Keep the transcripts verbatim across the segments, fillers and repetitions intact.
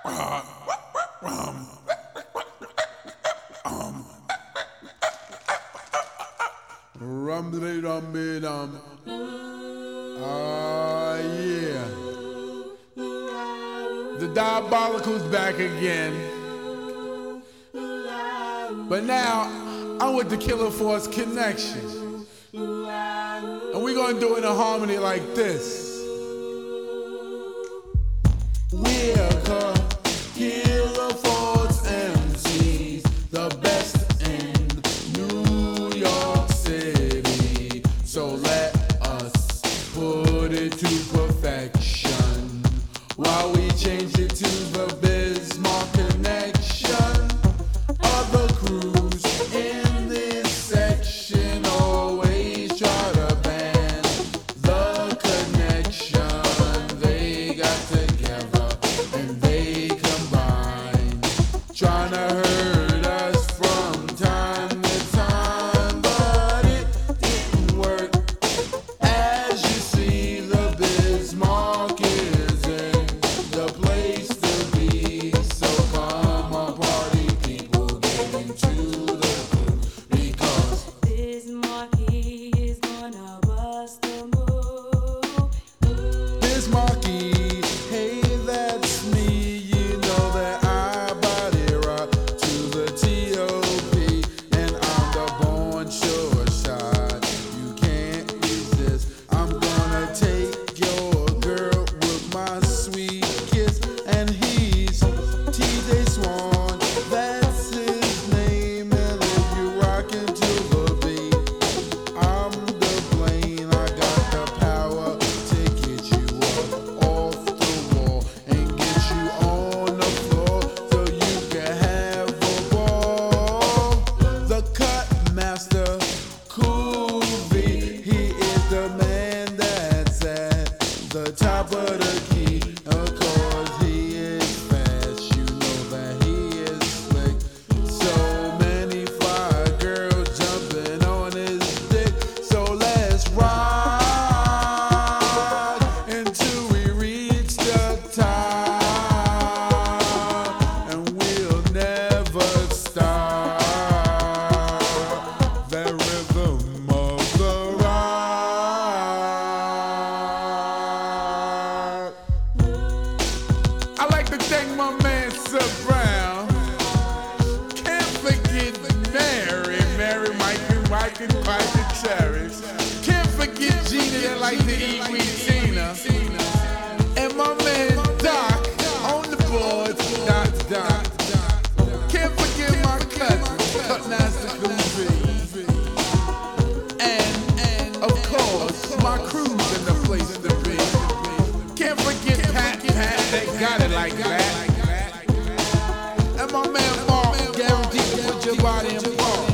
Rum de dum be dum. Ah yeah. The Diabolical's back again. But now I'm with the Killer Force Connection. And we're gonna do it in a harmony like this. We're the Killer Force M Cs, the best in New York City. So let us put it to perfection while we change it to the Bismarck Connection. Other crews in this section always try to ban the connection. They got together and they combine, trying to hurt us from time to time, but it didn't work. As you see, the Bismarck is in the place to be. So come on, party people, get into the groove, because Bismarck, he is gonna bust the move. Bismarcky, hey, that's me. You know that I body rock to the T O P, and I'm the born sure shot. You can't resist. I'm gonna take your girl with my sweet kiss, and he's T J Swan. That's his name, and if you rockin' to the beat, I'm the plane. I got the power to get you up off the wall and get you on the floor so you can have a ball. The cut master, Cool V, he is the man that's at the top of the key. Of course, he is fast, you know that he is slick. So many fly girls jumping on his dick. So let's ride until we reach the top, and we'll never stop. That rhythm of the rock. I like to thank my man Sir Brown. Can't forget Mary, Mary, Mike and Mike and Mike and Cherish. Can't forget Gina that like to eat with Tina. And my man Doc on the board, Doc Doc. Can't forget my cousin, Cut Master Groovy. And, and of course, my crew's in the place to be. Can't forget Pat Pat, they got it like that. And my man Mark, guaranteed to put your body in park.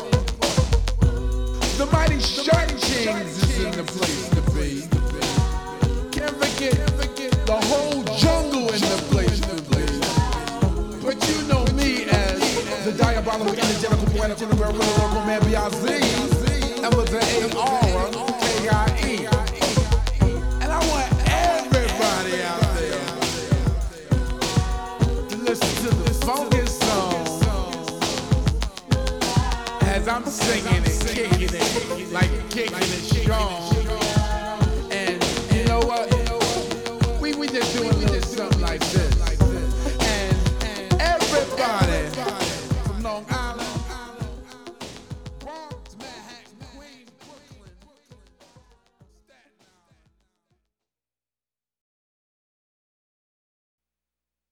The mighty Shirt Kings is in the place to be. Can't forget the whole jungle in the place to be. But you know me as the diabolical, energetical, poetic, universal, local man, B I Z, and with the A R, K I E. And I want everybody out there to listen to the funky song as I'm singing and kicking it, like kicking it strong.